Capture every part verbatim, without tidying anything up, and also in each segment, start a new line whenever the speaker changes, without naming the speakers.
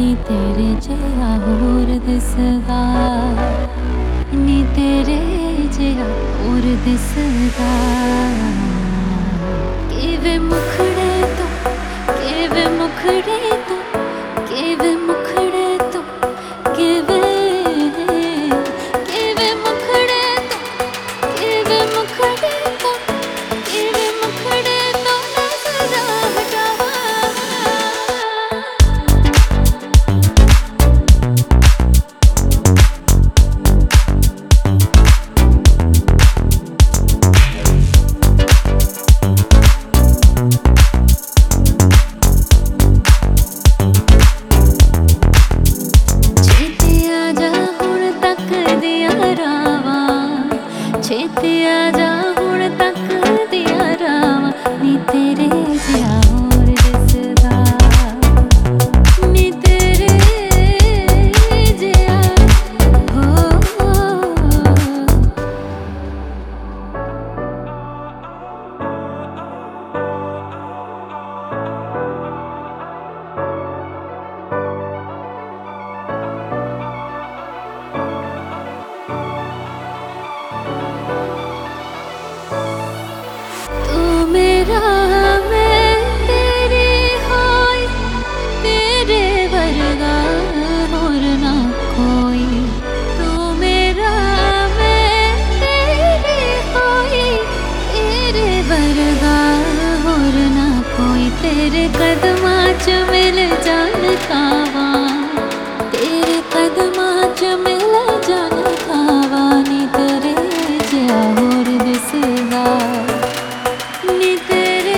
नी तेरे जिहा होर दिसदा, नी तेरे जिहा होर दिसदा। किवे मुखड़े तो किवे मुखड़े तो किवे मुखड़े तो किवे किवे मुखड़े तो किवे मुखड़े तो किवे मुखड़े तो नजरा हटावा। छेती आजा हुण तक दिया रावा, नी तेरे जिहा होर दिसदा, नी तेरे जिहा हो। मेरा मैं तेरे होई, तेरे वर्गा होर ना कोई। तू मेरा मैं तेरे होई, तेरे वर्गा होर ना कोई। तेरे कदमां च मिल जान खावा, तेरे कदमां च मिल जान खावा, नी तेरे जिहा होर दिसदा, नी तेरे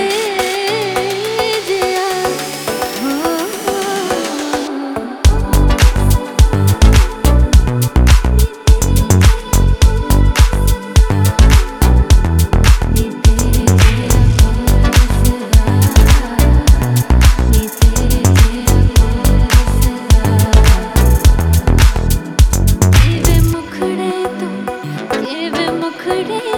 जिहा हो। नी तेरे जिहा होर दिसदा, नी तेरे जिहा होर दिसदा। किवे मुखड़े तो किवे मुखड़े